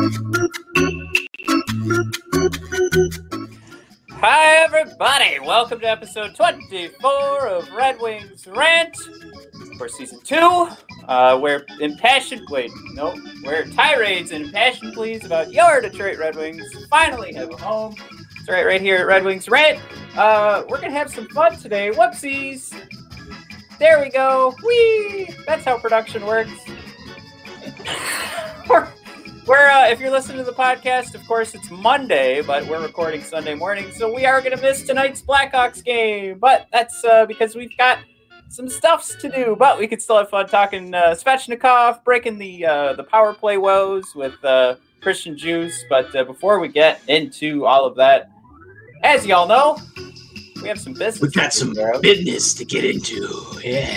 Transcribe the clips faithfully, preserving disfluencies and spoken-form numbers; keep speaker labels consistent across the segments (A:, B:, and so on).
A: Hi, everybody. Welcome to episode twenty-four of Red Wings Rant for season two, uh, where impassioned, wait, no, where tirades and impassioned pleas about your Detroit Red Wings finally have a home. That's right, right here at Red Wings Rant. Uh, we're going to have some fun today. Whoopsies. There we go. Whee! That's how production works. we're, we're uh, if you're listening to the podcast, of course, it's Monday, but we're recording Sunday morning, so we are going to miss tonight's Blackhawks game. But that's uh, because we've got some stuffs to do, but we could still have fun talking uh, Svechnikov, breaking the uh, the power play woes with uh, Christian Juice. But uh, before we get into all of that, as y'all know, we have some business.
B: We've got some business to get into. Yeah.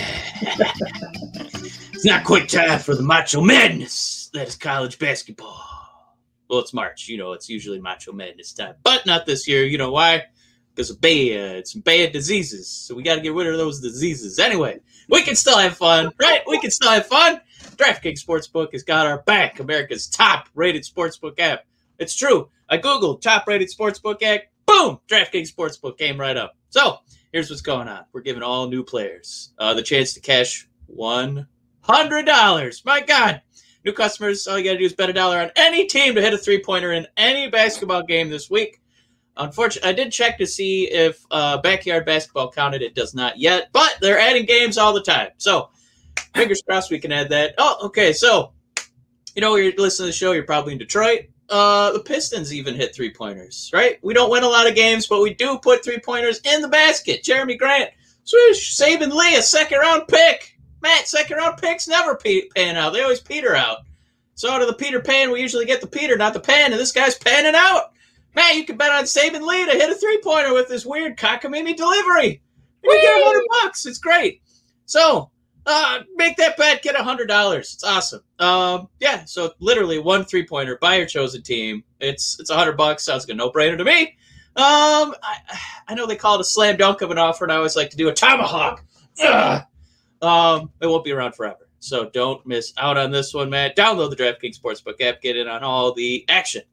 B: It's not quite time for the macho madness that is college basketball. Well, it's March. You know, it's usually macho madness time. But not this year. You know why? Because of bad, some bad diseases. So we got to get rid of those diseases. Anyway, we can still have fun, right? We can still have fun. DraftKings Sportsbook has got our back. America's top-rated sportsbook app. It's true. I Googled top-rated sportsbook app. Boom! DraftKings Sportsbook came right up. So, here's what's going on. We're giving all new players uh, the chance to cash one hundred dollars. My God! New customers, all you got to do is bet a dollar on any team to hit a three-pointer in any basketball game this week. Unfortunately, I did check to see if uh, backyard basketball counted. It does not yet, but they're adding games all the time. So, fingers crossed we can add that. Oh, okay. So, you know, you're listening to the show, you're probably in Detroit. Uh, the Pistons even hit three-pointers, right? We don't win a lot of games, but we do put three-pointers in the basket. Jeremy Grant, swish, Saban Lee, a second-round pick. Matt, second-round picks never pe- pan out. They always peter out. So out of the Peter Pan, we usually get the Peter, not the Pan, and this guy's panning out. Matt, you can bet on Saban Lee to hit a three-pointer with this weird cockamamie delivery. You get a hundred bucks. It's great. So, Uh, make that bet, get one hundred dollars. It's awesome. Um, yeah, so literally one three-pointer by your chosen team. It's it's one hundred bucks. Sounds like a no-brainer to me. Um, I, I know they call it a slam dunk of an offer, and I always like to do a tomahawk. Ugh. Um, it won't be around forever, so don't miss out on this one, Matt. Download the DraftKings Sportsbook app. Get in on all the action.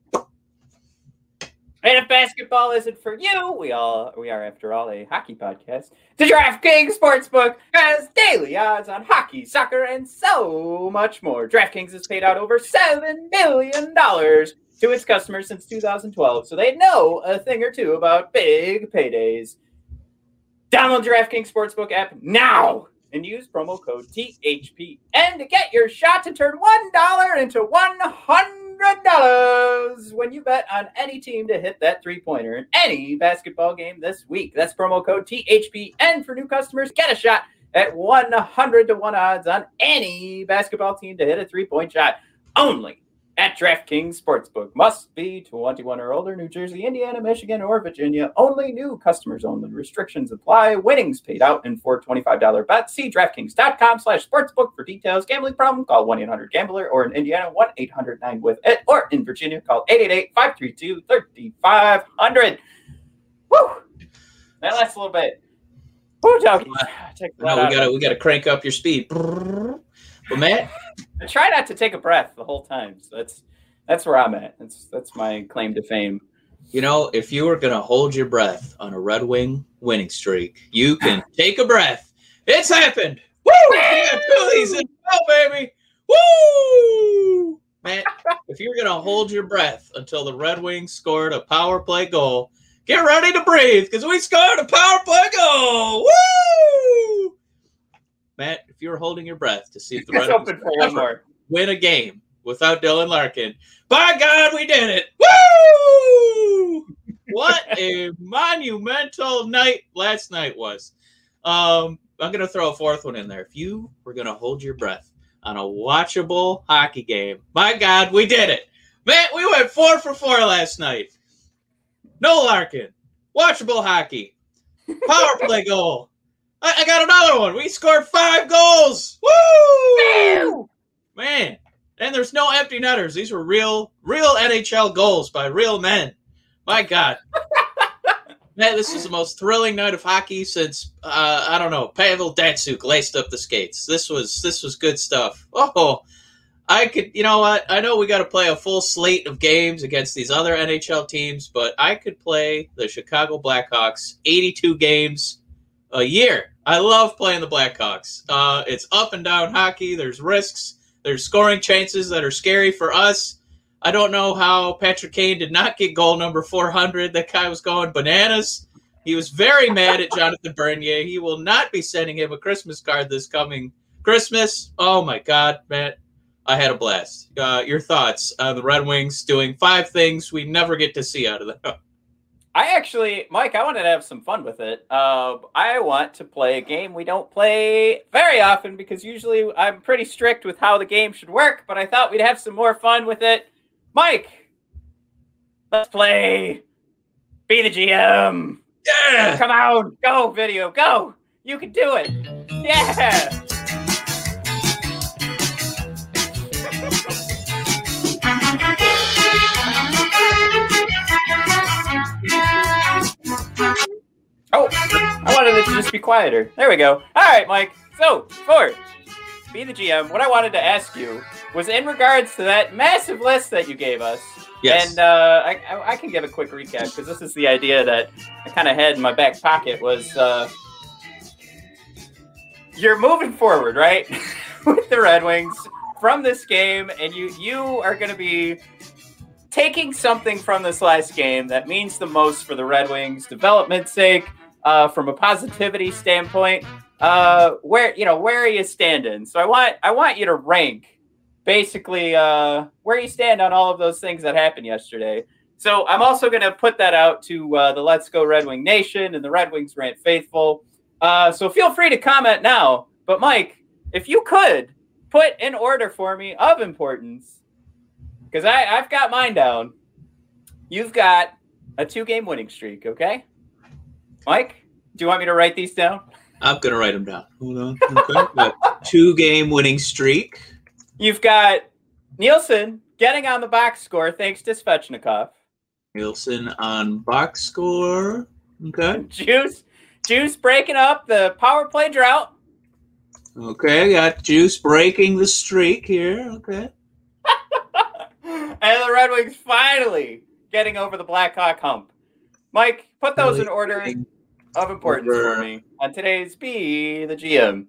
A: And if basketball isn't for you, we all we are, after all, a hockey podcast. The DraftKings Sportsbook has daily odds on hockey, soccer, and so much more. DraftKings has paid out over seven million dollars to its customers since two thousand twelve, so they know a thing or two about big paydays. Download the DraftKings Sportsbook app now and use promo code T H P N to get your shot to turn one dollar into one hundred dollars when you bet on any team to hit that three-pointer in any basketball game this week. That's promo code T H P N for new customers. Get a shot at one hundred to one odds on any basketball team to hit a three-point shot only at DraftKings Sportsbook. Must be twenty-one or older. New Jersey, Indiana, Michigan, or Virginia. Only new customers only. Restrictions apply. Winnings paid out in four twenty-five dollars bets. See DraftKings.com slash sportsbook for details. Gambling problem? Call one eight hundred gambler, or in Indiana, one eight hundred nine with it, or in Virginia, call eight eight eight, five three two, three five zero zero. Woo! That lasts a little bit. Woo, Toki.
B: No, we gotta we gotta crank up your speed. But Matt,
A: I try not to take a breath the whole time. So that's that's where I'm at. That's that's my claim to fame.
B: You know, if you were gonna hold your breath on a Red Wing winning streak, you can take a breath. It's happened. Woo! We got two of these in a row, baby. Woo! Matt, if you were gonna hold your breath until the Red Wings scored a power play goal, get ready to breathe, because we scored a power play goal. Woo! Matt, if you were holding your breath to see if the Red Wings ever win a game without Dylan Larkin, by God, we did it! Woo! What a monumental night last night was. Um, I'm going to throw a fourth one in there. If you were going to hold your breath on a watchable hockey game, my God, we did it! Matt, we went four for four last night. No Larkin. Watchable hockey. Power play goal. I got another one. We scored five goals. Woo! Man. And there's no empty netters. These were real, real N H L goals by real men. My God. Man, this is the most thrilling night of hockey since, uh, I don't know, Pavel Datsyuk laced up the skates. This was this was good stuff. Oh, I could, you know what? I know we got to play a full slate of games against these other N H L teams, but I could play the Chicago Blackhawks eighty-two games a year. I love playing the Blackhawks. Uh, it's up and down hockey. There's risks. There's scoring chances that are scary for us. I don't know how Patrick Kane did not get goal number four hundred. That guy was going bananas. He was very mad at Jonathan Bernier. He will not be sending him a Christmas card this coming Christmas. Oh, my God, Matt. I had a blast. Uh, your thoughts on the Red Wings doing five things we never get to see out of them?
A: I actually, Mike, I wanted to have some fun with it. Uh, I want to play a game we don't play very often because usually I'm pretty strict with how the game should work, but I thought we'd have some more fun with it. Mike, let's play Be the G M.
B: Yeah!
A: Come on, go, video, go. You can do it. Yeah! Oh, I wanted it to just be quieter. There we go. All right, Mike. So, for Be the G M, what I wanted to ask you was in regards to that massive list that you gave us.
B: Yes.
A: And uh, I, I can give a quick recap because this is the idea that I kind of had in my back pocket was uh, you're moving forward, right, with the Red Wings from this game, and you, you are going to be taking something from this last game that means the most for the Red Wings' development's sake, uh, from a positivity standpoint. Uh, where you know where are you standing? So I want I want you to rank basically uh, where you stand on all of those things that happened yesterday. So I'm also going to put that out to uh, the Let's Go Red Wing Nation and the Red Wings Rant Faithful. Uh, so feel free to comment now. But Mike, if you could put in order for me of importance. Because I've got mine down. You've got a two-game winning streak, okay? Mike, do you want me to write these down?
B: I'm going to write them down. Hold on. Okay. Two-game winning streak.
A: You've got Nielsen getting on the box score thanks to Svechnikov.
B: Nielsen on box score. Okay.
A: Juice, Juice breaking up the power play drought.
B: Okay, got Juice breaking the streak here. Okay.
A: And the Red Wings finally getting over the Blackhawk hump. Mike, put those in order of importance for me on today's Be the G M.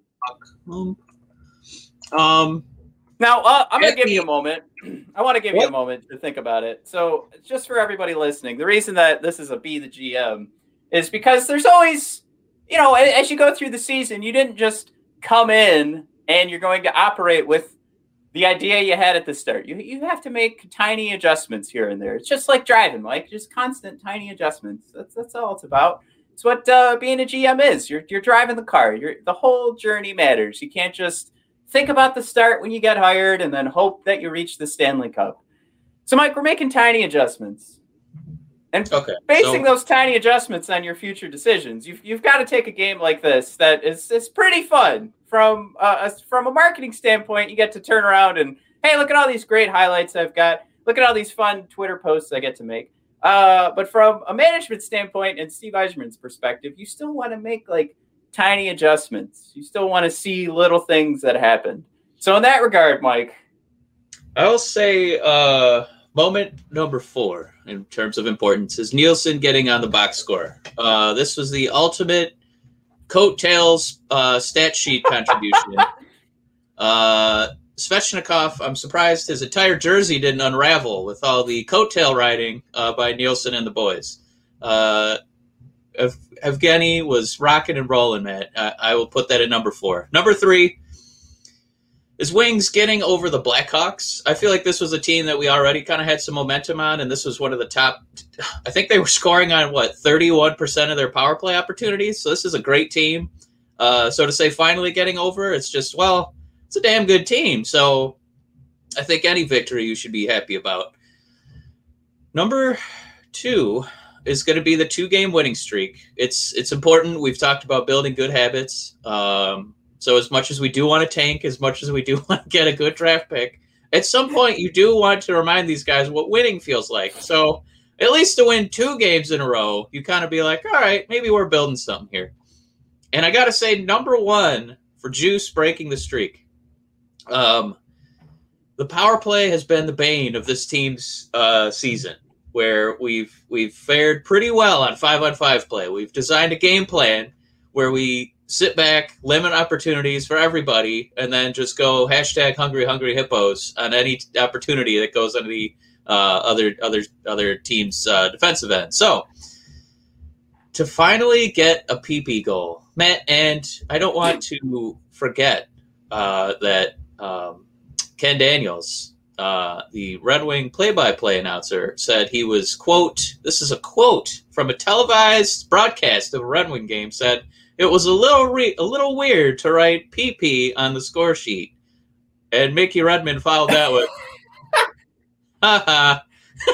B: Um,
A: now, uh, I'm going to give you a moment. I want to give what? you a moment to think about it. So just for everybody listening, the reason that this is a Be the G M is because there's always, you know, as you go through the season, you didn't just come in and you're going to operate with the idea you had at the start. You you have to make tiny adjustments here and there. It's just like driving, Mike. Just constant tiny adjustments. That's that's all it's about. It's what uh, being a G M is. You're you're driving the car. You're the whole journey matters. You can't just think about the start when you get hired and then hope that you reach the Stanley Cup. So, Mike, we're making tiny adjustments. And
B: okay,
A: basing
B: so-
A: those tiny adjustments on your future decisions. You've you've got to take a game like this that is is pretty fun. From uh, a, from a marketing standpoint, you get to turn around and, hey, look at all these great highlights I've got. Look at all these fun Twitter posts I get to make. Uh, but from a management standpoint and Steve Yzerman's perspective, you still want to make like tiny adjustments. You still want to see little things that happen. So in that regard, Mike,
B: I'll say uh, moment number four in terms of importance is Nielsen getting on the box score. Uh, this was the ultimate coattails uh, stat sheet contribution. uh, Svechnikov, I'm surprised his entire jersey didn't unravel with all the coattail riding uh, by Nielsen and the boys. Uh, Ev- Evgeny was rocking and rolling, Matt. I-, I will put that at number four. Number three is Wings getting over the Blackhawks. I feel like this was a team that we already kind of had some momentum on, and this was one of the top. I think they were scoring on, what, thirty-one percent of their power play opportunities? So this is a great team. Uh, so to say finally getting over, it's just, well, it's a damn good team. So I think any victory you should be happy about. Number two is going to be the two-game winning streak. It's it's important. We've talked about building good habits. Um So as much as we do want to tank, as much as we do want to get a good draft pick, at some point you do want to remind these guys what winning feels like. So at least to win two games in a row, you kind of be like, all right, maybe we're building something here. And I got to say, number one for Juice breaking the streak. Um, the power play has been the bane of this team's uh, season, where we've we've fared pretty well on five on five play. We've designed a game plan where we sit back, limit opportunities for everybody, and then just go hashtag hungry hungry hippos on any opportunity that goes on the uh, other other other team's uh, defensive end. So to finally get a P P goal, Matt, and I don't want to forget uh, that um, Ken Daniels, uh, the Red Wing play-by-play announcer, said he was, quote, this is a quote from a televised broadcast of a Red Wing game, said, it was a little re- a little weird to write P P on the score sheet. And Mickey Redmond followed that with, ha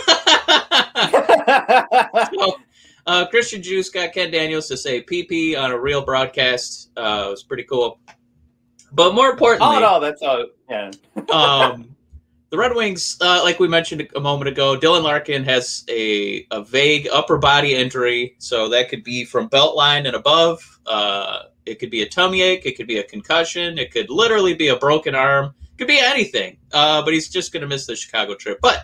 B: ha. So, uh, Christian Juice got Ken Daniels to say P P on a real broadcast. Uh, it was pretty cool. But more importantly,
A: all in all, that's all. Yeah.
B: um, the Red Wings, uh, like we mentioned a moment ago, Dylan Larkin has a, a vague upper body injury, so that could be from belt line and above. Uh, it could be a tummy ache. It could be a concussion. It could literally be a broken arm. It could be anything. Uh, but he's just going to miss the Chicago trip. But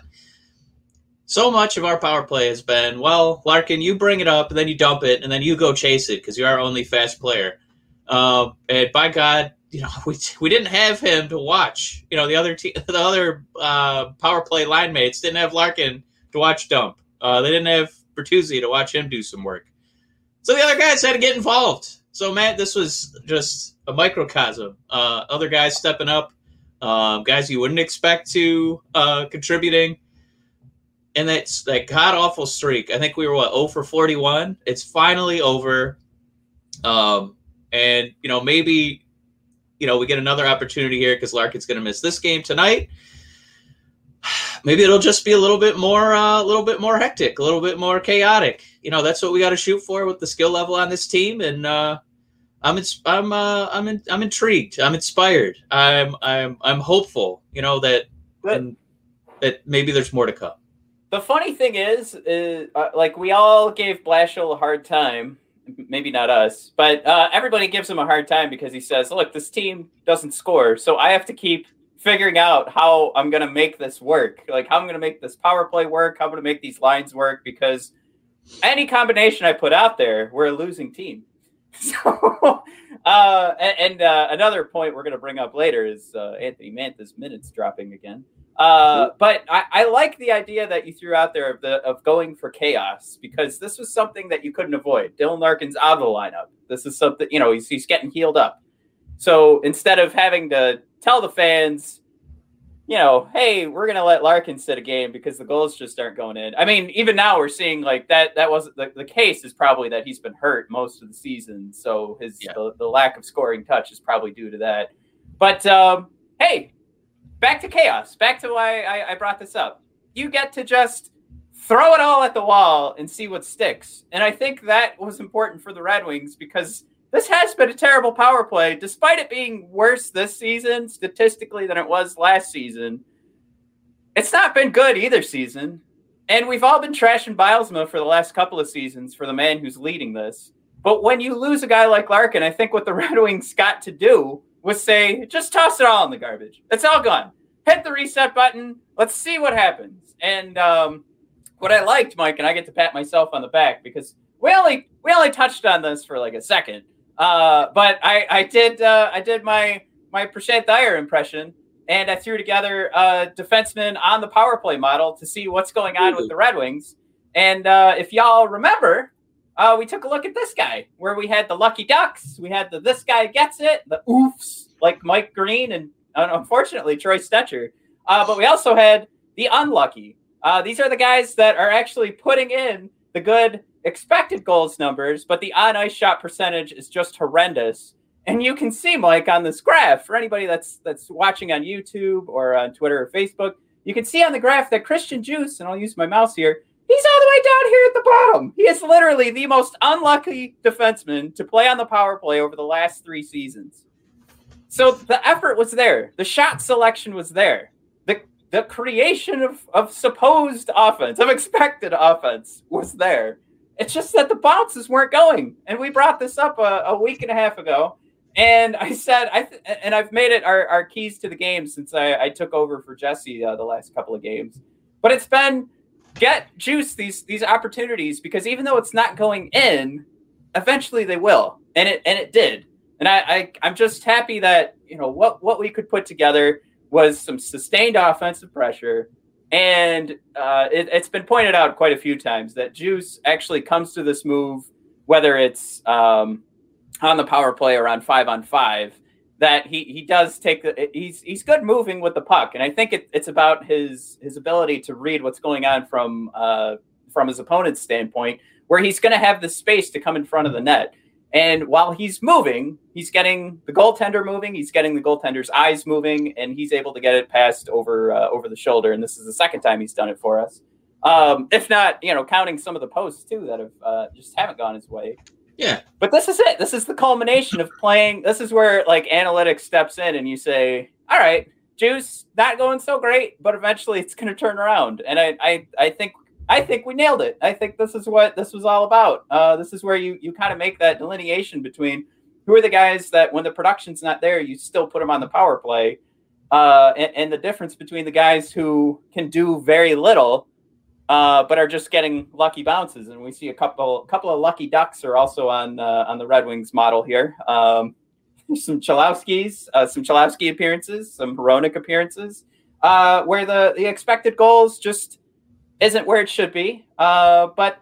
B: so much of our power play has been, well, Larkin, you bring it up, and then you dump it, and then you go chase it because you're our only fast player. Uh, and by God, you know, we we didn't have him to watch. You know, the other te- the other uh, power play line mates didn't have Larkin to watch dump. Uh, they didn't have Bertuzzi to watch him do some work. So the other guys had to get involved. So, Matt, this was just a microcosm. Uh, other guys stepping up, um, guys you wouldn't expect to uh, contributing. And that's that god-awful streak. I think we were, what, oh for forty-one? It's finally over. Um, and, you know, maybe, you know, we get another opportunity here because Larkin's going to miss this game tonight. Maybe it'll just be a little bit more, uh, a little bit more hectic, a little bit more chaotic. You know, that's what we got to shoot for with the skill level on this team. And uh, I'm, ins- I'm, uh, I'm, in- I'm intrigued. I'm inspired. I'm, I'm, I'm hopeful. You know that, and, that maybe there's more to come.
A: The funny thing is, is uh, like we all gave Blashill a hard time. Maybe not us, but uh, everybody gives him a hard time because he says, look, this team doesn't score. So I have to keep figuring out how I'm going to make this work. Like how I'm going to make this power play work. How I'm going to make these lines work because any combination I put out there, we're a losing team. So, uh, and, and uh, another point we're going to bring up later is uh, Anthony Manta's minutes dropping again. Uh, but I, I like the idea that you threw out there of the of going for chaos because this was something that you couldn't avoid. Dylan Larkin's out of the lineup. This is something, you know, he's, he's getting healed up. So instead of having to tell the fans, you know, hey, we're going to let Larkin sit a game because the goals just aren't going in. I mean, even now we're seeing like that. That wasn't the, the case is probably that he's been hurt most of the season. So his yeah. the, the lack of scoring touch is probably due to that. But um, hey, back to chaos. Back to why I, I brought this up. You get to just throw it all at the wall and see what sticks. And I think that was important for the Red Wings because this has been a terrible power play, despite it being worse this season statistically than it was last season. It's not been good either season. And we've all been trashing Bylsma for the last couple of seasons for the man who's leading this. But when you lose a guy like Larkin, I think what the Red Wings got to do was say, just toss it all in the garbage. It's all gone. Hit the reset button. Let's see what happens. And um, what I liked, Mike, and I get to pat myself on the back because we only we only touched on this for like a second. Uh, but I, I did uh, I did my my Prashant Dyer impression, and I threw together a defenseman on the power play model to see what's going on with the Red Wings. And uh, if y'all remember, Uh, we took a look at this guy where we had the lucky ducks. We had the this guy gets it, the oofs, like Mike Green and uh, unfortunately Troy Stetcher. Uh, but we also had the unlucky. Uh, these are the guys that are actually putting in the good expected goals numbers, but the on-ice shot percentage is just horrendous. And you can see, Mike, on this graph, for anybody that's that's watching on YouTube or on Twitter or Facebook, you can see on the graph that Christian Juice, and I'll use my mouse here, he's all the way down here at the bottom. He is literally the most unlucky defenseman to play on the power play over the last three seasons. So the effort was there. The shot selection was there. The the creation of, of supposed offense, of expected offense was there. It's just that the bounces weren't going. And we brought this up a, a week and a half ago. And I said, I th- and I've made it our, our keys to the game since I, I took over for Jesse uh, the last couple of games. But it's been get Juice these these opportunities, because even though it's not going in, eventually they will, and it and it did. And I, I I'm just happy that you know what what we could put together was some sustained offensive pressure. And uh, it, it's been pointed out quite a few times that Juice actually comes to this move, whether it's um, on the power play or on five on five, that he, he does take the, he's he's good moving with the puck. And I think it, it's about his his ability to read what's going on from uh, from his opponent's standpoint, where he's going to have the space to come in front of the net. And while he's moving, he's getting the goaltender moving, he's getting the goaltender's eyes moving, and he's able to get it passed over uh, over the shoulder. And this is the second time he's done it for us. Um, if not, you know, counting some of the posts too that have uh, just haven't gone his way.
B: Yeah.
A: But this is it. This is the culmination of playing. This is where like analytics steps in and you say, all right, Juice, not going so great, but eventually it's going to turn around. And I, I, I think I think we nailed it. I think this is what this was all about. Uh, this is where you, you kind of make that delineation between who are the guys that when the production's not there, you still put them on the power play. Uh, and, and the difference between the guys who can do very little, uh, but are just getting lucky bounces. And we see a couple couple of lucky ducks are also on uh, on the Red Wings model here. Um, some Chalowskis, uh, some Chalowski appearances, some Hronek appearances, uh, where the, the expected goals just isn't where it should be. Uh, but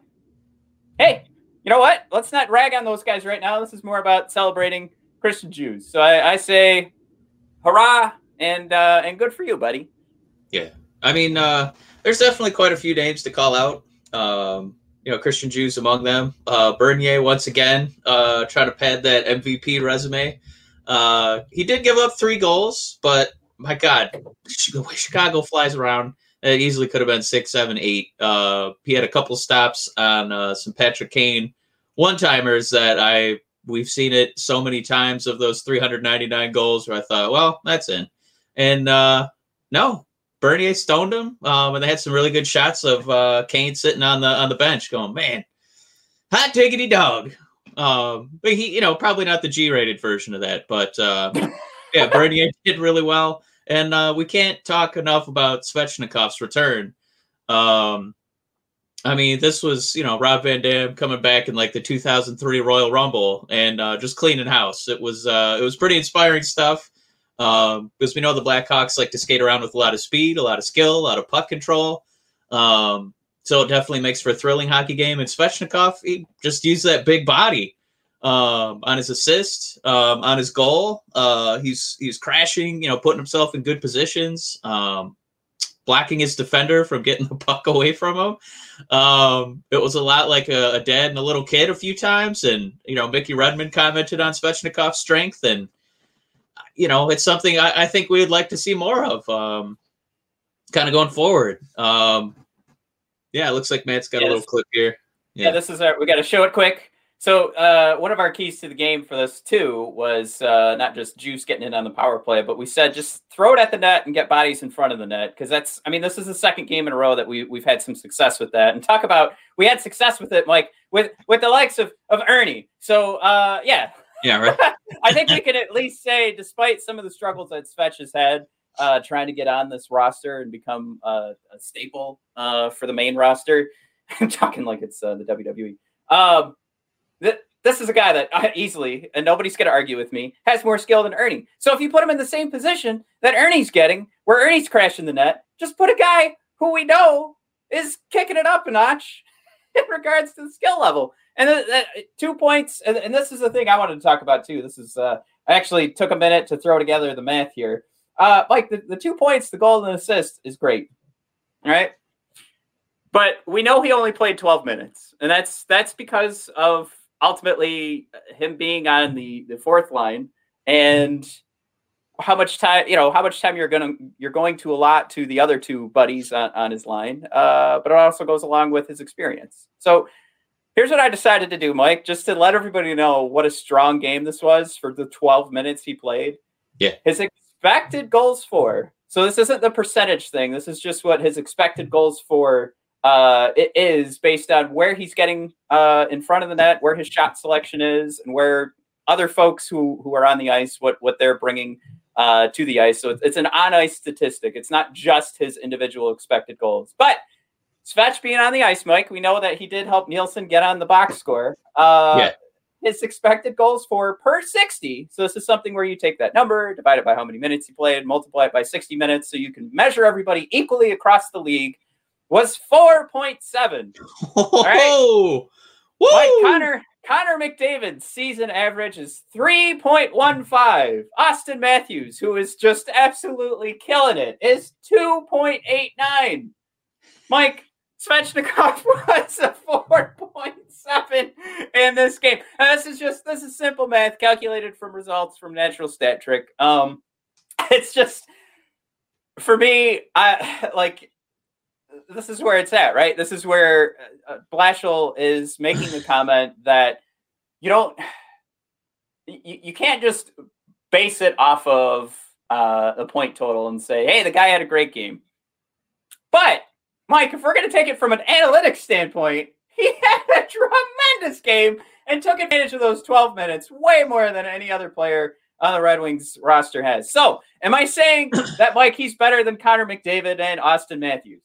A: hey, you know what? Let's not rag on those guys right now. This is more about celebrating Christian Djoos. So I, I say, hurrah, and uh, and good for you, buddy.
B: Yeah, I mean, uh, there's definitely quite a few names to call out. Um, you know, Christian Djoos among them. Uh, Bernier once again uh, trying to pad that M V P resume. Uh, he did give up three goals, but my God, the way Chicago flies around. It easily could have been six, seven, eight. Uh, he had a couple stops on uh, some Patrick Kane one-timers that I we've seen it so many times of those three hundred ninety-nine goals where I thought, well, that's in. And uh, no, Bernier stoned him, um, and they had some really good shots of uh, Kane sitting on the on the bench, going, man, hot diggity dog. Um, but he, you know, probably not the G-rated version of that, but uh, yeah, Bernier did really well. And uh, we can't talk enough about Svechnikov's return. Um, I mean, this was, you know, Rob Van Dam coming back in like the two thousand three Royal Rumble and uh, just cleaning house. It was uh, it was pretty inspiring stuff um, because we know the Blackhawks like to skate around with a lot of speed, a lot of skill, a lot of puck control. Um, so it definitely makes for a thrilling hockey game. And Svechnikov, he just used that big body. Um, on his assist, um, on his goal, uh, he's he's crashing, you know, putting himself in good positions, um, blocking his defender from getting the puck away from him. Um, it was a lot like a, a dad and a little kid a few times, and you know, Mickey Redmond commented on Svechnikov's strength, and you know, it's something I, I think we would like to see more of, um, kind of going forward. Um, yeah, it looks like Matt's got
A: yeah,
B: a little
A: this,
B: clip here.
A: Yeah. yeah, this is our. We got to show it quick. So uh, one of our keys to the game for this, too, was uh, not just Juice getting in on the power play, but we said just throw it at the net and get bodies in front of the net. Because that's, I mean, this is the second game in a row that we, we've had some success with that. And talk about, we had success with it, Mike, with, with the likes of, of Ernie. So, uh, yeah.
B: Yeah, right.
A: I think we can at least say, despite some of the struggles that Svech has had, uh, trying to get on this roster and become uh, a staple uh, for the main roster. I'm talking like it's uh, the W W E. Um, This is a guy that easily, and nobody's going to argue with me, has more skill than Ernie. So if you put him in the same position that Ernie's getting, where Ernie's crashing the net, just put a guy who we know is kicking it up a notch in regards to the skill level. And the, the, two points, and, and this is the thing I wanted to talk about too. This is, uh, I actually took a minute to throw together the math here. Uh, Mike, the, the two points, the goal and the assist is great. All right. But we know he only played twelve minutes, and that's that's because of ultimately him being on the, the fourth line and how much time, you know, how much time you're going to, you're going to allot to the other two buddies on, on his line. Uh, but it also goes along with his experience. So here's what I decided to do, Mike, just to let everybody know what a strong game this was for the twelve minutes he played.
B: Yeah.
A: His expected goals for, so this isn't the percentage thing. This is just what his expected goals for Uh, it is based on where he's getting uh, in front of the net, where his shot selection is, and where other folks who who are on the ice, what what they're bringing uh, to the ice. So it's, it's an on ice statistic. It's not just his individual expected goals, but Svech being on the ice, Mike, we know that he did help Nielsen get on the box score. Uh,
B: yeah.
A: His expected goals for per sixty. So this is something where you take that number, divide it by how many minutes he played, multiply it by sixty minutes, so you can measure everybody equally across the league. Was four point seven.
B: Oh,
A: all right.
B: Woo!
A: Mike, Connor Connor McDavid's season average is three point one five. Austin Matthews, who is just absolutely killing it, is two point eight nine. Mike, Svechnikov was a four point seven in this game. And this is just, this is simple math calculated from results from Natural Stat Trick. Um, it's just, for me, I like, this is where it's at, right? This is where uh, Blashill is making the comment that you don't, you, you can't just base it off of uh, a point total and say, hey, the guy had a great game. But Mike, if we're going to take it from an analytics standpoint, he had a tremendous game and took advantage of those twelve minutes way more than any other player on the Red Wings roster has. So, am I saying that, Mike, he's better than Connor McDavid and Austin Matthews?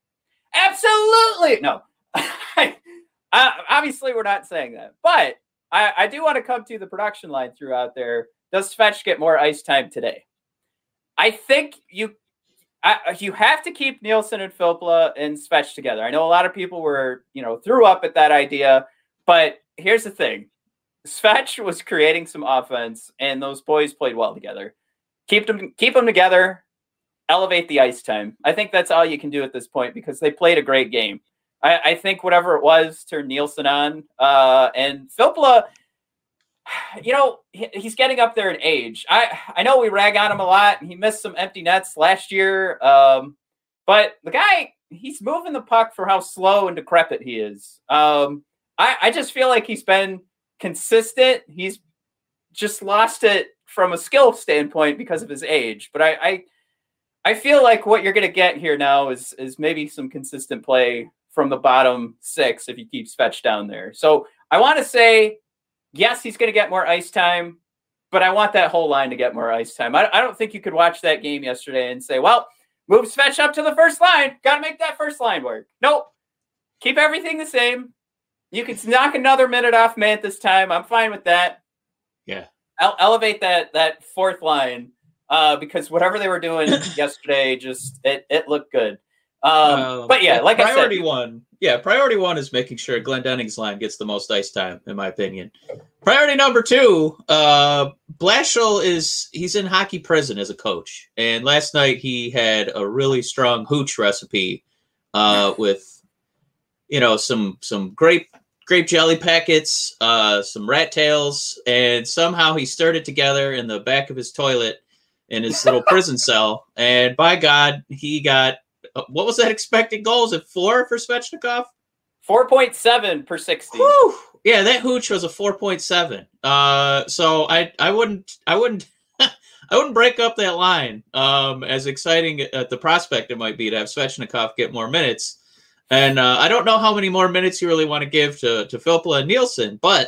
A: Absolutely. No. I, obviously, we're not saying that. But I, I do want to come to the production line throughout there. Does Svech get more ice time today? I think you I, you have to keep Nielsen and Filppula and Svech together. I know a lot of people were, you know, threw up at that idea, but here's the thing. Svech was creating some offense, and those boys played well together. Keep them, keep them together, elevate the ice time. I think that's all you can do at this point because they played a great game. I, I think whatever it was turned Nielsen on, uh, and Filppula, you know, he, he's getting up there in age. I, I know we rag on him a lot. He missed some empty nets last year. Um, but the guy, he's moving the puck for how slow and decrepit he is. Um, I, I just feel like he's been consistent. He's just lost it from a skill standpoint because of his age. But I, I, I feel like what you're going to get here now is, is maybe some consistent play from the bottom six if you keep Svech down there. So I want to say, yes, he's going to get more ice time, but I want that whole line to get more ice time. I, I don't think you could watch that game yesterday and say, well, move Svech up to the first line. Got to make that first line work. Nope. Keep everything the same. You can knock another minute off Mant this time. I'm fine with that.
B: Yeah.
A: I'll elevate that that fourth line uh, because whatever they were doing yesterday, just it, it looked good. Um, um, but yeah, like I said,
B: priority one, yeah, priority one is making sure Glendening's line gets the most ice time, in my opinion. Priority number two, uh, Blashill is he's in hockey prison as a coach, and last night he had a really strong hooch recipe uh, with, you know, some some grape grape jelly packets, uh, some rat tails, and somehow he stirred it together in the back of his toilet in his little prison cell, and by God, he got. What was that expected goals at four for Svechnikov?
A: four point seven per sixty.
B: Whew. Yeah, that hooch was a four point seven. Uh, so I, I wouldn't, I wouldn't, I wouldn't break up that line. Um, as exciting at the prospect it might be to have Svechnikov get more minutes, and uh, I don't know how many more minutes you really want to give to to Filppula and Nielsen, but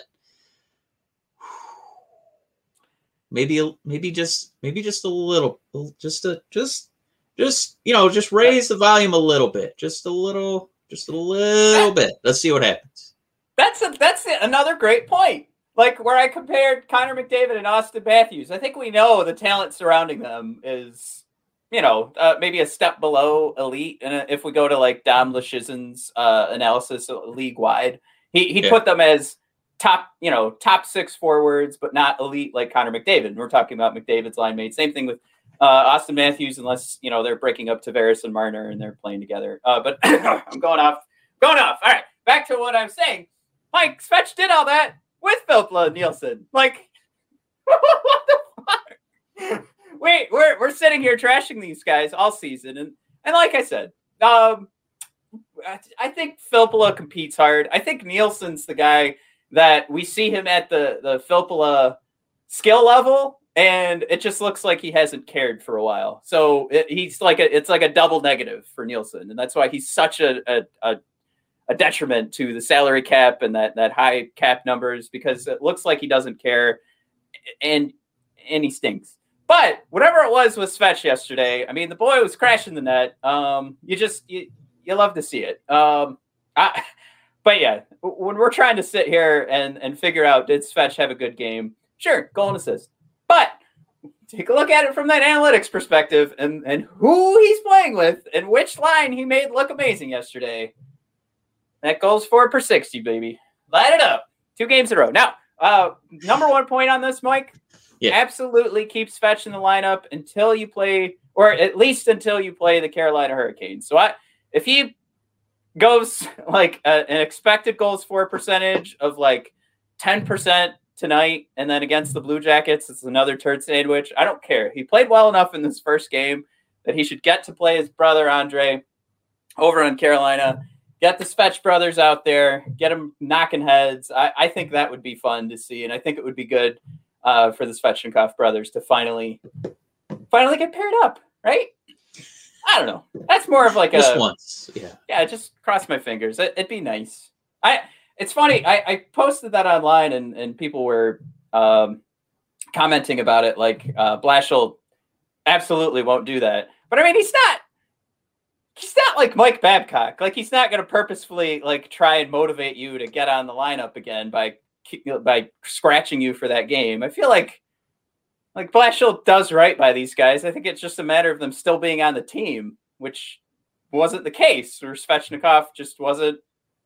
B: maybe, maybe just, maybe just a little, just a, just. Just, you know, just raise the volume a little bit. Just a little, just a little bit. Let's see what happens.
A: That's a, that's another great point. Like where I compared Connor McDavid and Austin Matthews. I think we know the talent surrounding them is, you know, uh, maybe a step below elite. And if we go to like Dom Lushizin's uh, analysis league-wide, he, he yeah. put them as top, you know, top six forwards, but not elite like Connor McDavid. And we're talking about McDavid's line mate. Same thing with Uh, Austin Matthews, unless, you know, they're breaking up Tavares and Marner and they're playing together. Uh, but I'm going off. Going off. All right. Back to what I'm saying. Mike, Svech did all that with Filppula and Nielsen. Like, what the fuck? Wait, we're, we're sitting here trashing these guys all season. And, and like I said, um, I, I think Filppula competes hard. I think Nielsen's the guy that we see him at the, the Filppula skill level. And it just looks like he hasn't cared for a while. So it, he's like a, it's like a double negative for Nielsen. And that's why he's such a, a, a, a detriment to the salary cap and that, that high cap numbers, because it looks like he doesn't care. and and he stinks. But whatever it was with Svech yesterday, I mean, the boy was crashing the net. Um, you just you, you love to see it. Um, I, but yeah, when we're trying to sit here and and figure out did Svech have a good game, sure, goal and assist. But take a look at it from that analytics perspective and, and who he's playing with and which line he made look amazing yesterday. That goes four per sixty, baby. Light it up. Two games in a row. Now, uh, number one point on this, Mike, yeah. Absolutely keep Svech in the lineup until you play, or at least until you play the Carolina Hurricanes. So I, if he goes like a, an expected goals for percentage of like ten percent tonight, and then against the Blue Jackets, it's another turd sandwich. I don't care. He played well enough in this first game that he should get to play his brother Andre over in Carolina. Get the Svech brothers out there, get them knocking heads. I, I think that would be fun to see, and I think it would be good uh, for the Svechnikov brothers to finally, finally get paired up, right? I don't know. That's more of like
B: just
A: a
B: just once, yeah,
A: yeah. Just cross my fingers. It, it'd be nice. I. It's funny. I, I posted that online, and, and people were um, commenting about it. Like uh, Blashill absolutely won't do that. But I mean, he's not. He's not like Mike Babcock. Like he's not going to purposefully like try and motivate you to get on the lineup again by by scratching you for that game. I feel like like Blashill does right by these guys. I think it's just a matter of them still being on the team, which wasn't the case. Or Svechnikov just wasn't.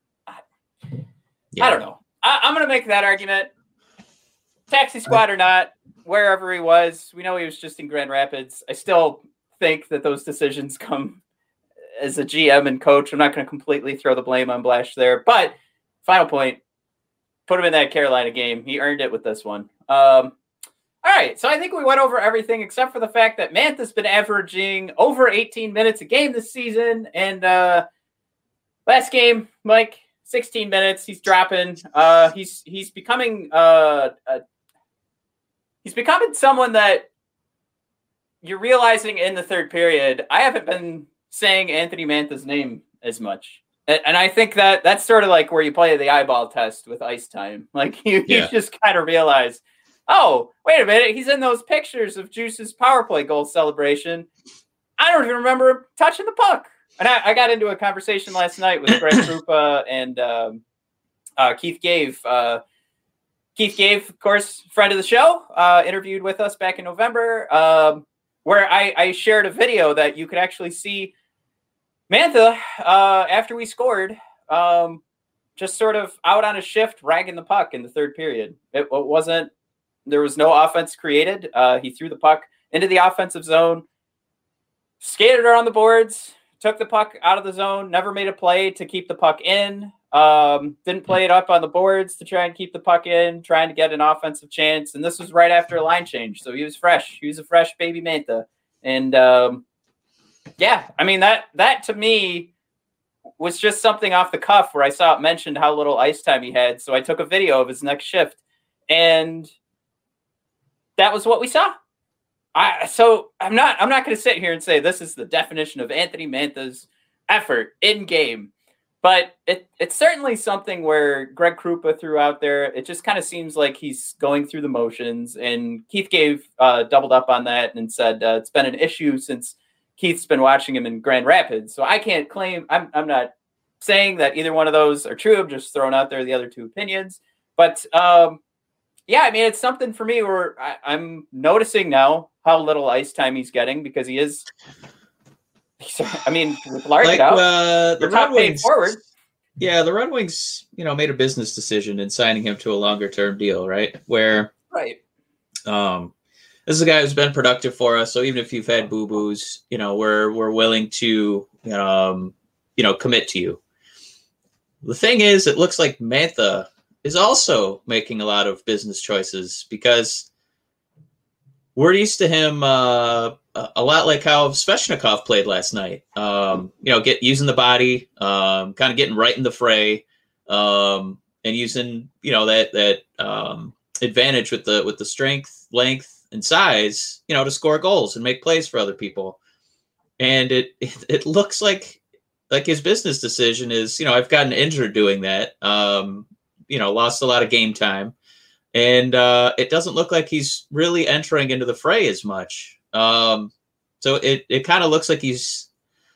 A: Yeah. I don't know. I, I'm going to make that argument. Taxi squad or not, wherever he was, we know he was just in Grand Rapids. I still think that those decisions come as a G M and coach. I'm not going to completely throw the blame on Blash there. But final point, put him in that Carolina game. He earned it with this one. Um, all right. So I think we went over everything except for the fact that Mantha's been averaging over eighteen minutes a game this season. And uh, last game, Mike, sixteen minutes. He's dropping. Uh, he's he's becoming uh, uh, he's becoming someone that you're realizing in the third period. I haven't been saying Anthony Mantha's name as much, and, and I think that that's sort of like where you play the eyeball test with ice time. Like you, yeah. you just kind of realize, oh, wait a minute, he's in those pictures of Juice's power play goal celebration. I don't even remember him touching the puck. And I, I got into a conversation last night with Greg Krupa and um, uh, Keith Gave. Uh, Keith Gave, of course, friend of the show, uh, interviewed with us back in November, um, where I, I shared a video that you could actually see Mantha, uh, after we scored, um, just sort of out on a shift, ragging the puck in the third period. It, it wasn't, there was no offense created. Uh, he threw the puck into the offensive zone, skated around the boards, took the puck out of the zone, never made a play to keep the puck in, um, didn't play it up on the boards to try and keep the puck in, trying to get an offensive chance. And this was right after a line change. So he was fresh. He was a fresh baby Mantha. And um, yeah, I mean, that, that to me was just something off the cuff where I saw it mentioned how little ice time he had. So I took a video of his next shift, and that was what we saw. I, so I'm not I'm not going to sit here and say this is the definition of Anthony Mantha's effort in game, but it it's certainly something where Greg Krupa threw out there. It just kind of seems like he's going through the motions, and Keith gave uh, doubled up on that and said uh, it's been an issue since Keith's been watching him in Grand Rapids. So I can't claim I'm I'm not saying that either one of those are true. I'm just throwing out there the other two opinions, but um, yeah, I mean it's something for me where I, I'm noticing now how little ice time he's getting because he is. I mean, with Larkin
B: like,
A: out,
B: uh, the Red Wings
A: forward.
B: Yeah, the Red Wings, you know, made a business decision in signing him to a longer term deal, right? Where,
A: right.
B: Um, this is a guy who's been productive for us. So even if you've had boo boos, you know, we're we're willing to, um, you know, commit to you. The thing is, it looks like Mantha is also making a lot of business choices because we're used to him uh, a lot like how Svechnikov played last night. Um, you know, get using the body, um, kind of getting right in the fray, um, and using you know that that um, advantage with the with the strength, length, and size, you know, to score goals and make plays for other people. And it it, it looks like like his business decision is, you know, I've gotten injured doing that. Um, you know, lost a lot of game time. And uh, it doesn't look like he's really entering into the fray as much. Um, so it, it kind of looks like he's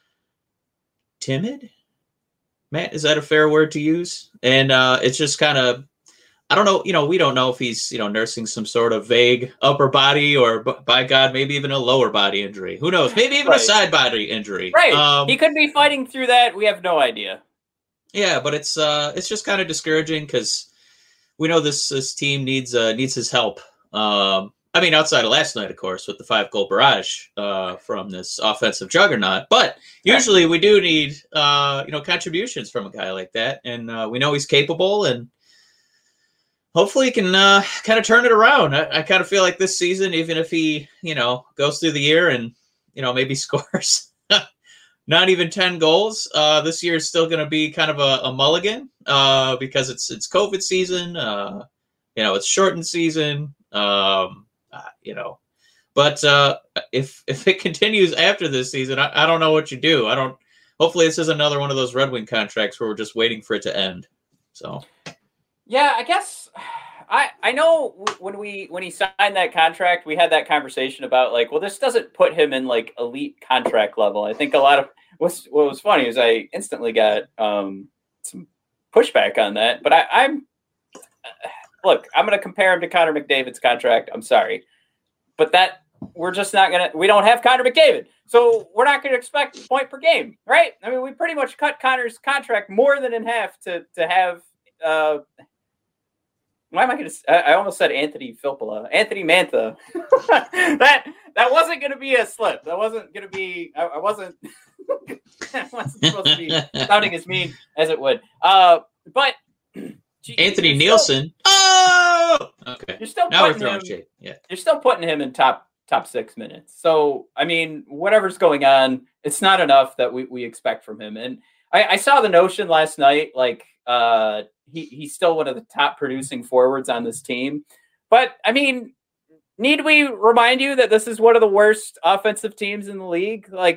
B: timid. Matt, is that a fair word to use? And uh, it's just kind of, I don't know, you know, we don't know if he's, you know, nursing some sort of vague upper body or, by God, maybe even a lower body injury. Who knows? Maybe even right. a side body injury.
A: Right.
B: Um,
A: he could be fighting through that. We have no idea.
B: Yeah, but it's uh, it's just kind of discouraging because we know this this team needs uh, needs his help. Um, I mean, outside of last night, of course, with the five goal barrage uh, from this offensive juggernaut. But usually we do need uh, you know contributions from a guy like that, and uh, we know he's capable, and hopefully he can uh, kind of turn it around. I, I kind of feel like this season, even if he you know goes through the year and you know maybe scores not even ten goals, uh, this year is still going to be kind of a, a mulligan uh, because it's it's COVID season. Uh, you know, it's shortened season. Um, uh, you know, but uh, if if it continues after this season, I, I don't know what you do. I don't. Hopefully, this is another one of those Red Wing contracts where we're just waiting for it to end. So,
A: yeah, I guess I I know when we when he signed that contract, we had that conversation about like, well, this doesn't put him in like elite contract level. I think a lot of what's what was funny is I instantly got um, some pushback on that, but I, I'm look, I'm going to compare him to Connor McDavid's contract. I'm sorry, but that we're just not going to. We don't have Connor McDavid, so we're not going to expect a point per game, right? I mean, we pretty much cut Connor's contract more than in half to to have. Uh, Why am I going to? I almost said Anthony Filppula, Anthony Mantha. that that wasn't going to be a slip. That wasn't going to be. I, I wasn't. I wasn't supposed to be sounding as mean as it would. Uh, but
B: Anthony Nielsen. Still, oh, okay.
A: You're still
B: now
A: putting
B: we're throwing
A: him.
B: shade. Yeah,
A: you're still putting him in top top six minutes. So I mean, whatever's going on, it's not enough that we, we expect from him. And I, I saw the notion last night, like. Uh, he, he's still one of the top producing forwards on this team. But, I mean, need we remind you that this is one of the worst offensive teams in the league? Like,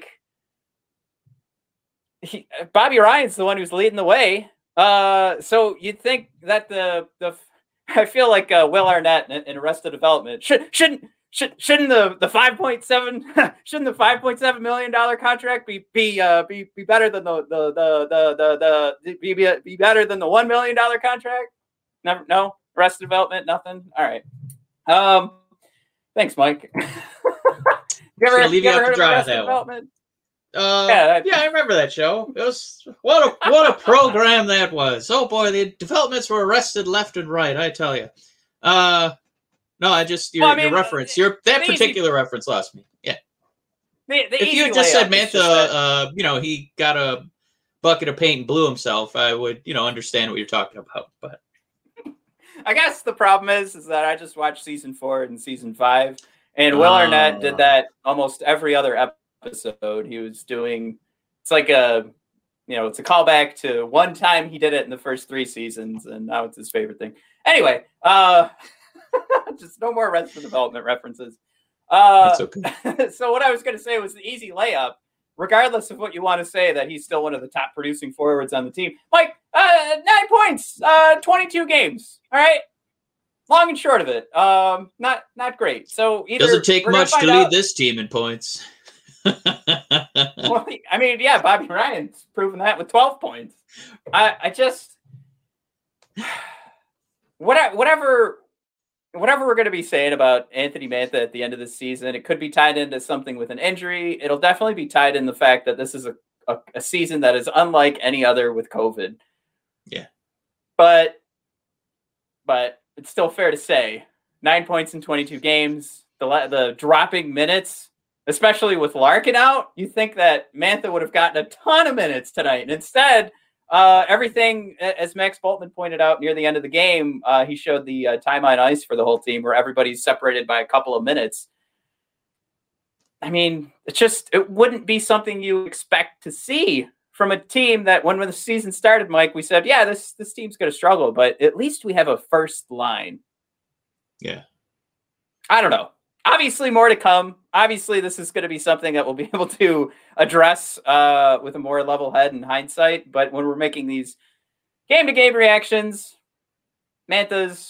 A: he, Bobby Ryan's the one who's leading the way. Uh, so you'd think that the, the I feel like uh, Will Arnett in, in Arrested Development should, shouldn't should, shouldn't the, the five point seven shouldn't the five point seven million dollar contract be be uh, be be better than the the the the the, the be, be better than the one million dollar contract? Never, no. Arrested Development, nothing. All right. Um, thanks, Mike. you
B: ever, leave you out to dry that one. Uh, yeah, that, yeah, I remember that show. It was what a what a program that was. Oh boy, the developments were arrested left and right. I tell you. Uh, no, I just your, well, I mean, your reference, your that particular easy, reference lost me. Yeah.
A: The, the
B: if you had just said Mantha, just uh, you know, he got a bucket of paint and blew himself, I would, you know, understand what you're talking about. But
A: I guess the problem is, is that I just watched season four and season five, and Will uh, Arnett did that almost every other episode. He was doing, it's like a, you know, it's a callback to one time he did it in the first three seasons, and now it's his favorite thing. Anyway, uh, just no more Arrested Development references. Uh,
B: That's okay.
A: So what I was going to say was the easy layup, regardless of what you want to say, that he's still one of the top producing forwards on the team. Mike, uh, nine points, uh, twenty-two games. All right. Long and short of it. Um, not, not great. So either
B: doesn't take much to lead
A: out,
B: this team in points.
A: Well, I mean, yeah, Bobby Ryan's proven that with twelve points. I, I just, whatever, whatever we're going to be saying about Anthony Mantha at the end of the season, it could be tied into something with an injury. It'll definitely be tied in the fact that this is a, a, a season that is unlike any other with COVID.
B: Yeah.
A: But, but it's still fair to say nine points in twenty-two games, the, the dropping minutes, especially with Larkin out, you think that Mantha would have gotten a ton of minutes tonight. And instead, uh, everything, as Max Boltman pointed out near the end of the game, uh, he showed the uh, time on ice for the whole team where everybody's separated by a couple of minutes. I mean, it's just, it wouldn't be something you expect to see from a team that when, when the season started, Mike, we said, yeah, this, this team's going to struggle, but at least we have a first line.
B: Yeah.
A: I don't know. Obviously more to come. Obviously this is going to be something that we'll be able to address uh, with a more level head and hindsight. But when we're making these game to game reactions, Mantha's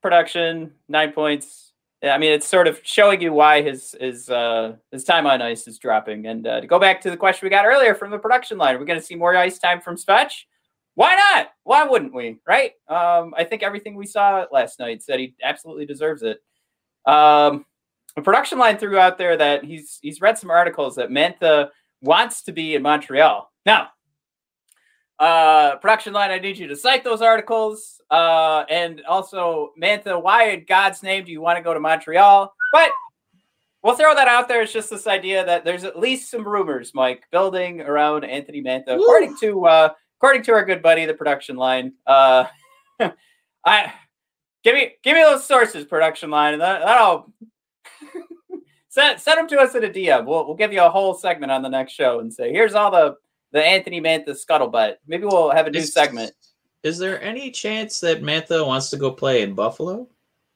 A: production, nine points. Yeah, I mean, it's sort of showing you why his his uh, his time on ice is dropping. And uh, to go back to the question we got earlier from the production line, are we going to see more ice time from Svech? Why not? Why wouldn't we? Right? Um, I think everything we saw last night said he absolutely deserves it. Um, the production line threw out there that he's he's read some articles that Mantha wants to be in Montreal. Now, uh, production line, I need you to cite those articles. Uh, and also, Mantha, why in God's name do you want to go to Montreal? But we'll throw that out there. It's just this idea that there's at least some rumors, Mike, building around Anthony Mantha, Woo. according to uh, according to our good buddy, the production line. Uh, I give me give me those sources, production line, and that, that'll send send them to us in a D M. We'll we'll give you a whole segment on the next show and say, here's all the the Anthony Mantha scuttlebutt. Maybe we'll have a new
B: is,
A: segment.
B: Is there any chance that Mantha wants to go play in Buffalo?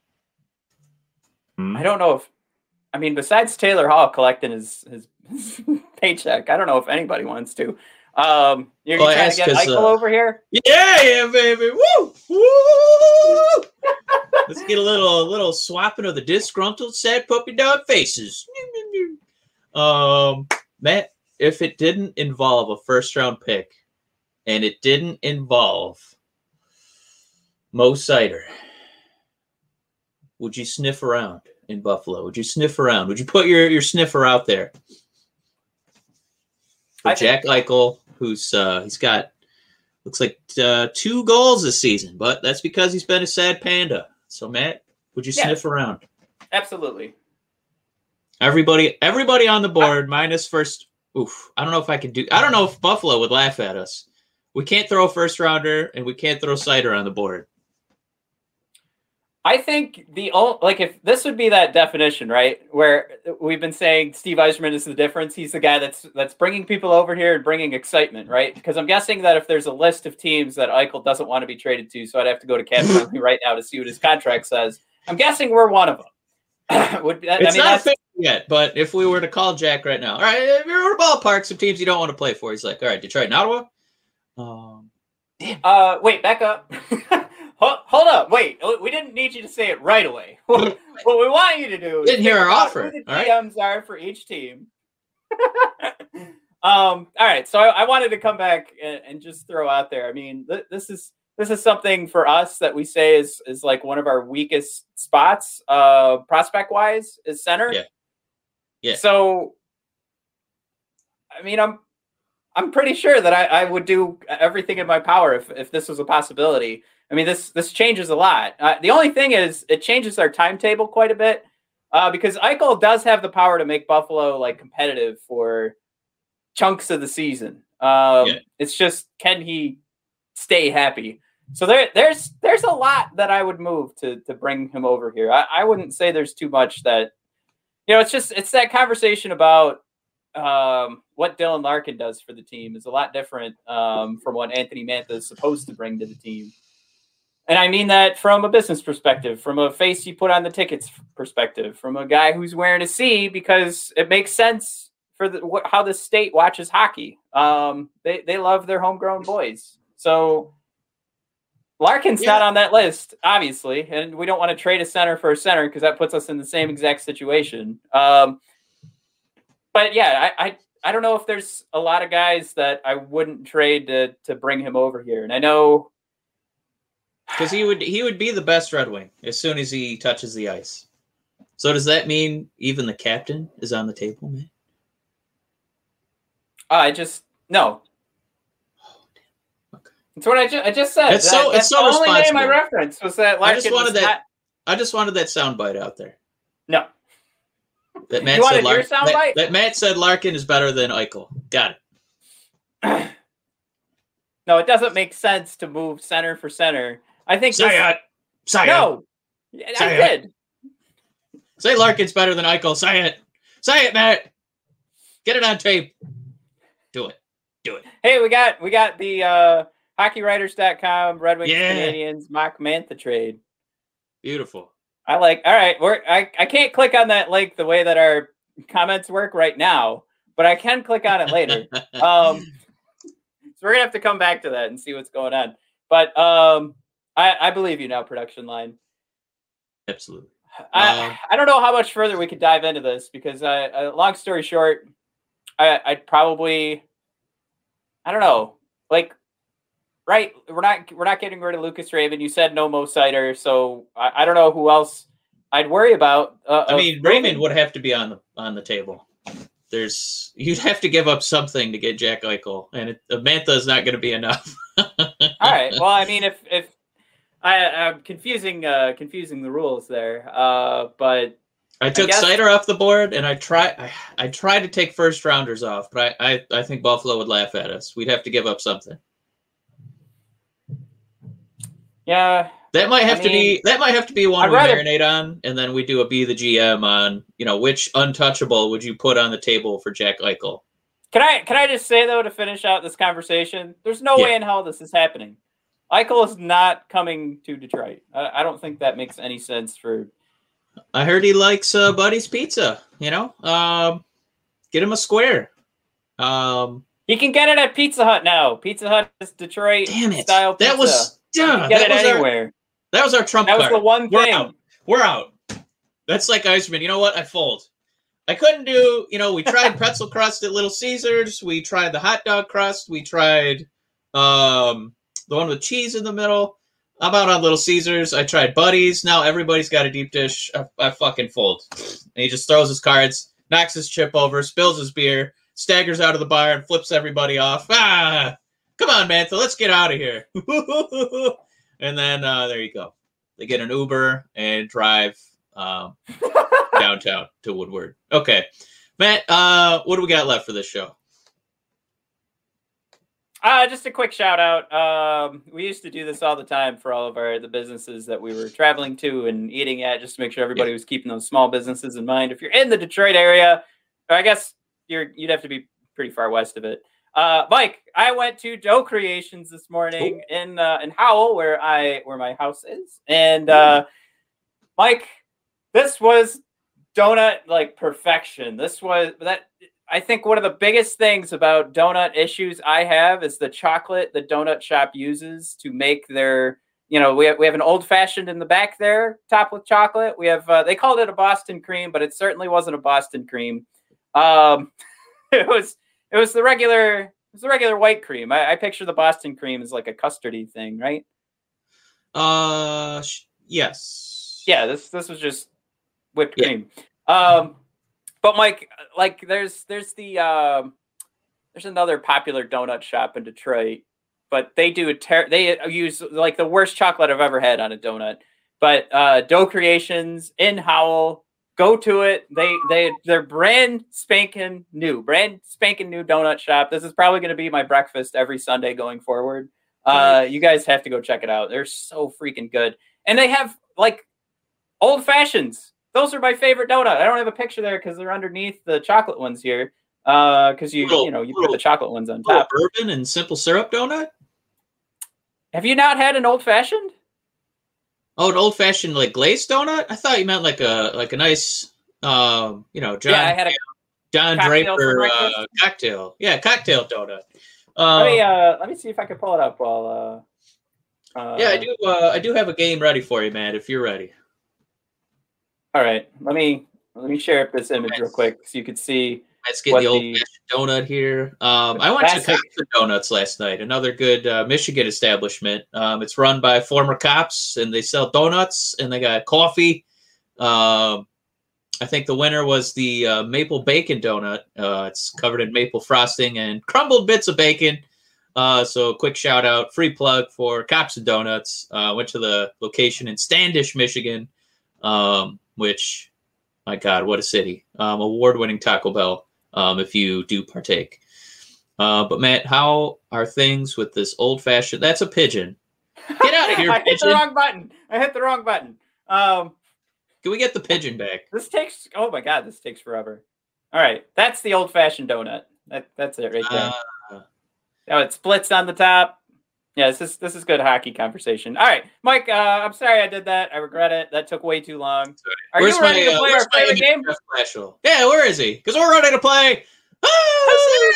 A: Hmm. I don't know if. I mean, besides Taylor Hall collecting his his, his paycheck, I don't know if anybody wants to. Um, you're,
B: well,
A: you trying to get Eichel uh, over here?
B: Yeah, yeah, baby. Woo! Woo! Let's get a little a little swapping of the disgruntled, sad puppy dog faces. Um, Matt, if it didn't involve a first round pick and it didn't involve Mo Seider, would you sniff around in Buffalo? Would you sniff around? Would you put your, your sniffer out there? For Jack Eichel, who's uh, he's got looks like uh, two goals this season, but that's because he's been a sad panda. So, Matt, would you yeah, sniff around?
A: Absolutely.
B: Everybody, everybody on the board, I, minus first. Oof, I don't know if I can do. I don't know if Buffalo would laugh at us. We can't throw a first rounder, and we can't throw Seider on the board.
A: I think the like if this would be that definition, right, where we've been saying Steve Yzerman is the difference. He's the guy that's that's bringing people over here and bringing excitement, right? Because I'm guessing that if there's a list of teams that Eichel doesn't want to be traded to, so I'd have to go to Cap Friendly right now to see what his contract says. I'm guessing we're one of them. would, I
B: it's
A: mean,
B: not official yet, but if we were to call Jack right now, all right, if you're in a ballpark, some teams you don't want to play for, he's like, all right, Detroit and Ottawa. Um,
A: damn. Uh, wait, back up. Hold up, wait. We didn't need you to say it right away. What we want you to do is
B: didn't hear our offer.
A: Who the G Ms right? are for each team. um. All right. So I, I wanted to come back and, and just throw out there. I mean, th- this is this is something for us that we say is is like one of our weakest spots, uh, prospect wise, is center.
B: Yeah. Yeah.
A: So, I mean, I'm I'm pretty sure that I, I would do everything in my power if if this was a possibility. I mean, this this changes a lot. Uh, the only thing is it changes our timetable quite a bit uh, because Eichel does have the power to make Buffalo like competitive for chunks of the season. Um, yeah. It's just, can he stay happy? So there, there's there's a lot that I would move to to bring him over here. I, I wouldn't say there's too much that, you know, it's just it's that conversation about um, what Dylan Larkin does for the team is a lot different um, from what Anthony Mantha is supposed to bring to the team. And I mean that from a business perspective, from a face you put on the tickets perspective, from a guy who's wearing a C because it makes sense for the, wh- how the state watches hockey. Um, they, they love their homegrown boys. So Larkin's yeah. not on that list, obviously, and we don't want to trade a center for a center because that puts us in the same exact situation. Um, but yeah, I, I I don't know if there's a lot of guys that I wouldn't trade to to bring him over here. And I know
B: because he would he would be the best Red Wing as soon as he touches the ice. So does that mean even the captain is on the table, man?
A: Uh, I just no. That's what I just I just said.
B: It's so
A: that,
B: it's so
A: the only
B: responsible.
A: name I referenced was that Larkin
B: I just wanted that.
A: Not...
B: I just wanted that soundbite out there.
A: No.
B: That Matt
A: you
B: said
A: wanted
B: Larkin,
A: your soundbite?
B: that, that Matt said Larkin is better than Eichel. Got
A: it. No, it doesn't make sense to move center for center. I think.
B: Say
A: this...
B: it. Say
A: no.
B: it.
A: I
B: Say
A: did.
B: It. Say Larkin's better than Eichel. Say it. Say it, Matt. Get it on tape. Do it. Do it.
A: Hey, we got we got the uh, hockey writers dot com Red Wings
B: yeah.
A: Canadians mock Mantha trade.
B: Beautiful.
A: I like. All right, we're I, I can't click on that link the way that our comments work right now, but I can click on it later. um, so we're gonna have to come back to that and see what's going on. But um, I, I believe you now, production line.
B: Absolutely.
A: I,
B: Um,
A: I don't know how much further we could dive into this because, I, I, long story short, I, I'd probably, I don't know, like, right? We're not we're not getting rid of Lucas Raven. You said no Mo Sider, so I, I don't know who else I'd worry about. Uh,
B: I
A: of
B: mean,
A: moving.
B: Raymond would have to be on the on the table. There's you'd have to give up something to get Jack Eichel, and it, Mantha is not going to be enough.
A: All right. Well, I mean, if if I, I'm confusing uh, confusing the rules there, uh, but
B: I took
A: guess-
B: Cider off the board, and I try I, I tried to take first rounders off, but I, I I think Buffalo would laugh at us. We'd have to give up something.
A: Yeah,
B: that might have
A: I
B: to
A: mean,
B: be that might have to be one
A: I'd
B: we
A: rather-
B: marinate on, and then we do a be the G M on, you know, which untouchable would you put on the table for Jack Eichel?
A: Can I can I just say though, to finish out this conversation, there's no
B: Yeah.
A: way in hell this is happening. Eichel is not coming to Detroit. I, I don't think that makes any sense for.
B: I heard he likes uh, Buddy's Pizza. You know, um, get him a square. Um,
A: He can get it at Pizza Hut now. Pizza Hut is Detroit
B: damn it!
A: style pizza.
B: That was
A: You
B: duh,
A: can get
B: that
A: it
B: was our,
A: anywhere.
B: that was our trump
A: That was
B: card.
A: the one
B: We're
A: thing.
B: out. We're out. That's like Iceman. You know what? I fold. I couldn't do. You know, we tried pretzel crust at Little Caesars. We tried the hot dog crust. We tried um, the one with cheese in the middle. I'm out on Little Caesars. I tried Buddies. Now everybody's got a deep dish. I, I fucking fold. And he just throws his cards, knocks his chip over, spills his beer, staggers out of the bar, and flips everybody off. Ah, come on, Mantha, let's get out of here. And then uh, there you go. They get an Uber and drive um, downtown to Woodward. Okay, Matt, uh, what do we got left for this show?
A: Uh, just a quick shout out. Um, we used to do this all the time for all of our the businesses that we were traveling to and eating at, just to make sure everybody
B: Yeah.
A: was keeping those small businesses in mind. If you're in the Detroit area, or I guess you're you'd have to be pretty far west of it. Uh, Mike, I went to Dough Creations this morning in uh, in Howell, where I where my house is, and uh, Mike, this was donut like perfection. This was that. I think one of the biggest things about donut issues I have is the chocolate the donut shop uses to make their, you know, we have, we have an old fashioned in the back there, topped with chocolate. We have, uh, they called it a Boston cream, but it certainly wasn't a Boston cream. Um, it was, it was the regular, it was the regular white cream. I, I picture the Boston cream as like a custardy thing, right?
B: Uh, sh- yes.
A: Yeah, this, this was just whipped
B: Yeah.
A: cream. Um, But Mike, like there's there's the um, there's another popular donut shop in Detroit, but they do a ter- they use like the worst chocolate I've ever had on a donut. But uh, Dough Creations in Howell, go to it. They they they're brand spanking new, brand spanking new donut shop. This is probably going to be my breakfast every Sunday going forward. Uh, you guys have to go check it out. They're so freaking good, and they have like old fashions. Those are my favorite donut. I don't have a picture there because they're underneath the chocolate ones here. Uh, because you
B: Little-
A: you know you
B: little-
A: put the chocolate ones on
B: Little
A: top.
B: bourbon and simple syrup donut.
A: Have you not had an old fashioned?
B: Oh, an old fashioned like glazed donut. I thought you meant like a like a nice, um, you know, John
A: Yeah, I had a.
B: John
A: cocktail for
B: Draper
A: breakfast?
B: uh, cocktail. Yeah, cocktail donut.
A: Let
B: Um,
A: me uh let me see if I can pull it up while uh. uh
B: yeah, I do. Uh, I do have a game ready for you, man. If you're ready.
A: All right, let me let me share up this image real quick so you can see.
B: Let's get
A: What
B: the old
A: the-
B: fashioned donut here. Um,
A: the
B: I went to
A: classic-
B: Cops and Donuts last night. Another good uh, Michigan establishment. Um, it's run by former cops, and they sell donuts and they got coffee. Um, I think the winner was the uh, maple bacon donut. Uh, it's covered in maple frosting and crumbled bits of bacon. Uh, so a quick shout out, free plug for Cops and Donuts. Uh, went to the location in Standish, Michigan, um, which, my God, what a city. Um, award-winning Taco Bell, um, if you do partake. Uh, but Matt, how are things with this old-fashioned? That's a pigeon. Get out of here,
A: I hit
B: pigeon.
A: the wrong button. I hit the wrong button. Um,
B: Can we get the pigeon back?
A: this takes. Oh my god, this takes forever. All right, that's the old fashioned donut. That that's it right there.
B: Uh,
A: Oh, it splits on the top. Yeah, this is this is good hockey conversation. All right, Mike. Uh, I'm sorry I did that. I regret it. That took way too long. Are
B: where's
A: you ready
B: my,
A: to
B: uh,
A: play
B: where's
A: our
B: my
A: favorite game?
B: Jeff Blashill? Yeah, where is he? Because we're ready to play. Oh,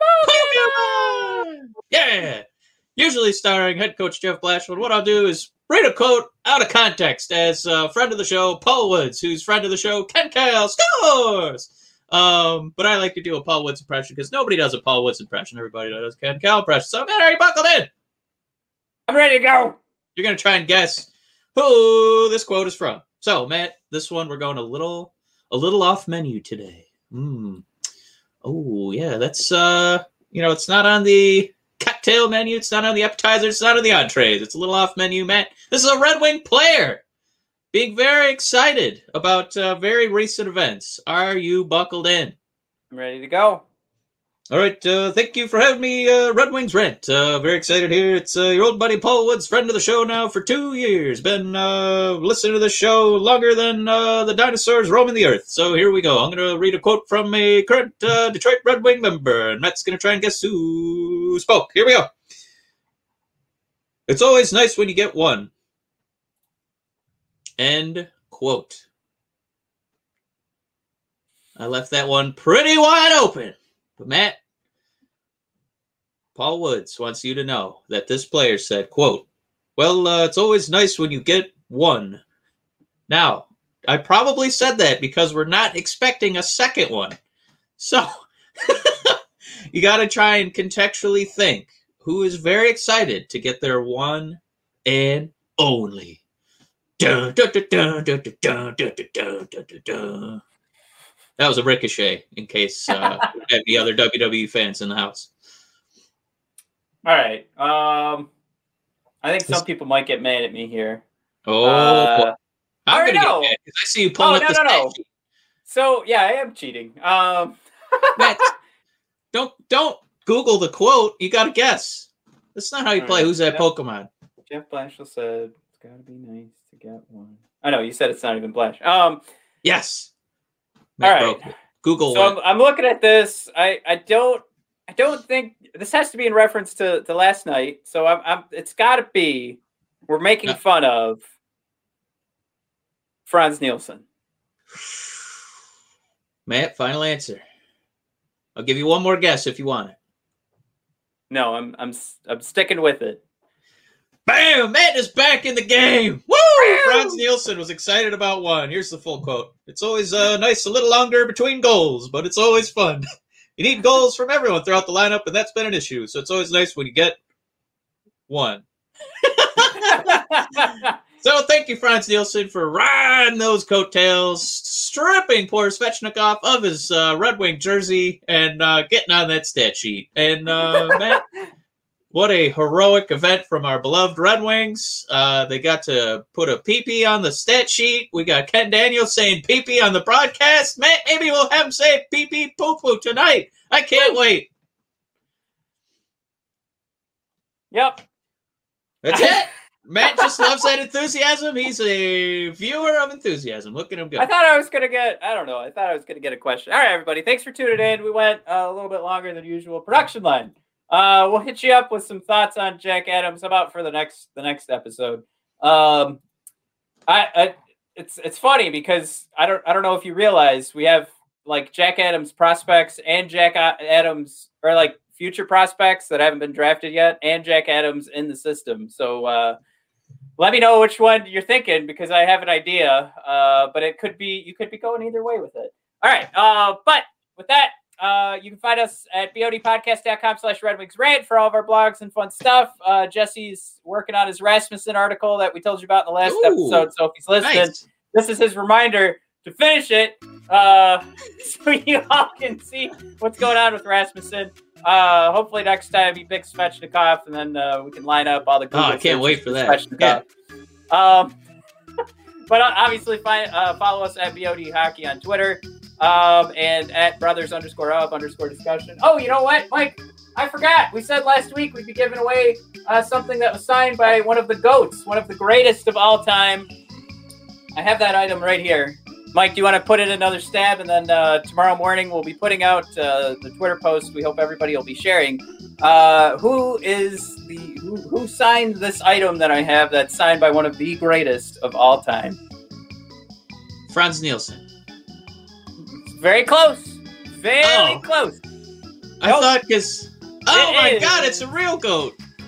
B: Pokemon! Yeah. Usually starring head coach Jeff Blashill. What I'll do is read a quote out of context as a friend of the show, Paul Woods, who's friend of the show, Ken Kale scores. Um, but I like to do a Paul Woods impression because nobody does a Paul Woods impression. Everybody does Ken Kale impression. So, man, are you buckled in?
A: I'm ready to go.
B: You're going to try and guess who this quote is from. So, Matt, this one we're going a little a little off menu today. Mm. Oh, yeah, that's, uh, you know, it's not on the cocktail menu. It's not on the appetizer. It's not on the entrees. It's a little off menu, Matt. This is a Red Wing player being very excited about uh, very recent events. Are you buckled in?
A: I'm ready to go.
B: All right. Uh, thank you for having me, uh, Red Wings Rent. Uh, very excited here. It's uh, your old buddy Paul Woods, friend of the show now for two years. Been uh, listening to the show longer than uh, the dinosaurs roaming the earth. So here we go. I'm going to read a quote from a current uh, Detroit Red Wing member, and Matt's going to try and guess who spoke. Here we go. It's always nice when you get one. End quote. I left that one pretty wide open. But Matt, Paul Woods wants you to know that this player said, quote, well, uh, it's always nice when you get one. Now, I probably said that because we're not expecting a second one. So, you got to try and contextually think who is very excited to get their one and only. Dun, dun, dun, dun, dun, dun, dun, dun, dun, dun, dun. That was a ricochet, in case uh, we have any other W W E fans in the house.
A: All right. Um, I think some people might get mad at me here.
B: Oh,
A: uh,
B: I'm going to
A: know.
B: get mad because I see you pulling
A: oh,
B: up
A: no,
B: the
A: no, no.
B: stat sheet.
A: So, yeah, I am cheating. Um,
B: Matt, don't, don't Google the quote. You got to guess. That's not how you
A: All
B: play.
A: right.
B: Who's that
A: Jeff,
B: Pokemon?
A: Jeff Blashill said, it's got to be nice to get one. I know, you said it's not even Blash. Um,
B: Yes.
A: Matt all right.
B: Google.
A: So I'm, I'm looking at this. I, I don't I don't think this has to be in reference to, to last night. So I'm, I'm it's got to be we're making
B: no.
A: fun of Franz Nielsen.
B: Matt, final answer. I'll give you one more guess if you want it.
A: No, I'm I'm I'm sticking with it.
B: Bam! Matt is back in the game. Woo! Franz Nielsen was excited about one. Here's the full quote. It's always uh, nice a little longer between goals, but it's always fun. You need goals from everyone throughout the lineup, and that's been an issue. So it's always nice when you get one. So thank you, Franz Nielsen, for riding those coattails, stripping poor Svechnikov of his uh, Red Wing jersey, and uh, getting on that stat sheet. And uh, Matt... What a heroic event from our beloved Red Wings. Uh, they got to put a pee-pee on the stat sheet. We got Ken Daniels saying pee-pee on the broadcast. Man, maybe we'll have him say pee-pee poo-poo tonight. I can't wait.
A: Yep.
B: That's it. Matt just loves that enthusiasm. He's a viewer of enthusiasm. Look at him go.
A: I thought I was going to get, I don't know, I thought I was going to get a question. All right, everybody. Thanks for tuning in. We went uh, a little bit longer than usual. Production line. Uh, we'll hit you up with some thoughts on Jack Adams about for the next the next episode. Um, I, I it's it's funny because I don't I don't know if you realize we have like Jack Adams prospects and Jack Adams or like future prospects that haven't been drafted yet and Jack Adams in the system. So uh, let me know which one you're thinking because I have an idea. Uh, but it could be you could be going either way with it. All right. Uh, but with that. Uh, you can find us at bodpodcast.com slash Red Wings Rant for all of our blogs and fun stuff. Uh, Jesse's working on his Rasmussen article that we told you about in the last Ooh, episode. So if he's listening, nice. This is his reminder to finish it uh, so you all can see what's going on with Rasmussen. Uh, hopefully next time he picks Svechnikov and then uh, we can line up all the Google
B: Oh, I can't wait for that.
A: Yeah. Um, but obviously find, uh, follow us at B O D Hockey on Twitter. Um, and at brothers underscore up underscore discussion. Oh, you know what, Mike? I forgot. We said last week we'd be giving away uh, something that was signed by one of the GOATs, one of the greatest of all time. I have that item right here. Mike, do you want to put in another stab? And then uh, tomorrow morning we'll be putting out uh, the Twitter post. We hope everybody will be sharing. Uh, who is the who, who signed this item that I have that's signed by one of the greatest of all time?
B: Franz Nielsen.
A: Very close. Very oh. close.
B: I nope. thought because... Oh, it my is. God, it's a real GOAT.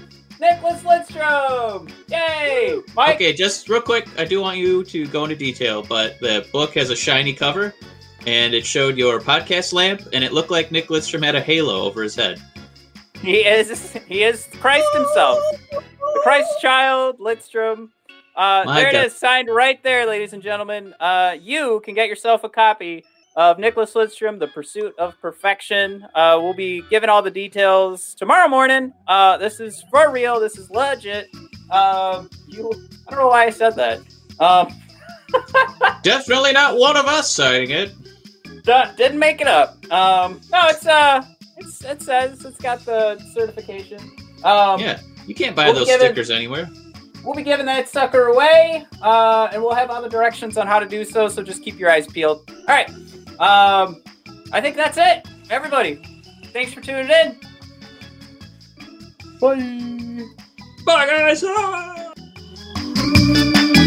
A: Nicholas Lidstrom! Yay! Mike?
B: Okay, just real quick, I do want you to go into detail, but the book has a shiny cover, and it showed your podcast lamp, and it looked like Nick Lidstrom had a halo over his head.
A: He is he is Christ himself. The Christ child, Lidstrom. Uh, there it
B: God.
A: is, signed right there, ladies and gentlemen. Uh, you can get yourself a copy of Nicholas Lidstrom, The Pursuit of Perfection. Uh, we'll be giving all the details tomorrow morning. Uh, this is for real. This is legit. Um, you, I don't know why I said that. Um,
B: Definitely not one of us signing it.
A: didn't make it up. Um, no, it's uh, it's it says it's got the certification. Um,
B: Yeah, you can't buy
A: we'll
B: those
A: give it-
B: stickers anywhere.
A: We'll be giving that sucker away, uh, and we'll have all the directions on how to do so, so just keep your eyes peeled. All right. Um, I think that's it. Everybody, thanks for tuning in. Bye.
B: Bye, guys! Ah!